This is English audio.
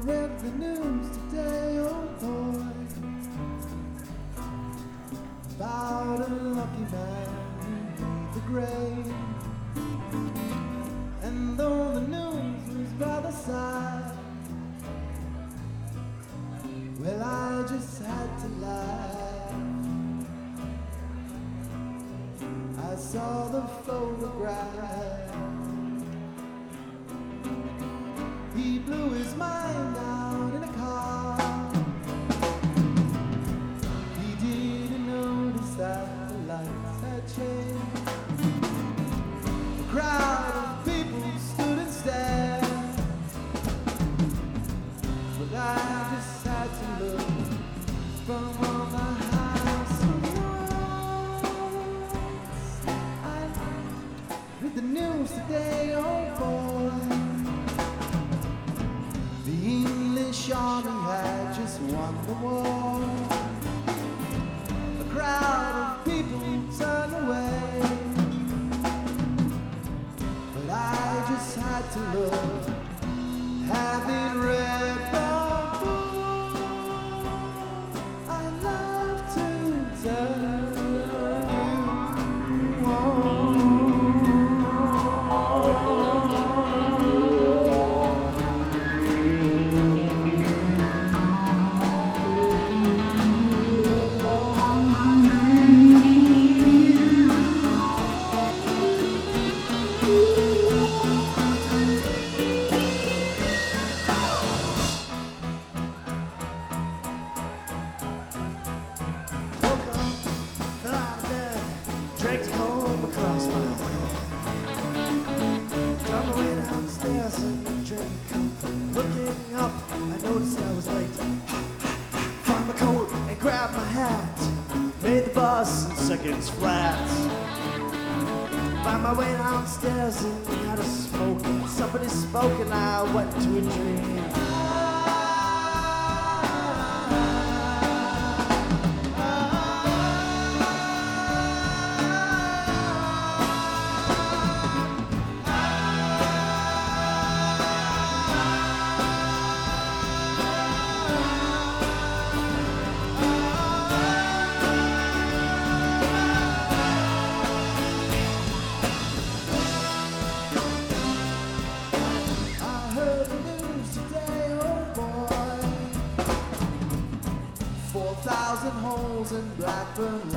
read the news today, oh boy, about a lucky man who made the grade. And though the news was rather sad, well, I just had to laugh. I saw the photograph. He blew his mind out in a car. He didn't notice that the lights had changed. A crowd of people stood and stared, but I just had to look from on the house of walls. I read the news today, oh boy. The English army had just won the war. A crowd of people turned away, but I just had to look. Having read the book, I love to tell you. Dragged home across my head. Found my way downstairs and drink. Looking up, I noticed I was late. Found my coat and grabbed my hat. Made the bus in seconds flat. Found my way downstairs and had a smoke. Somebody spoke and I went to a dream. Holes in Blackburn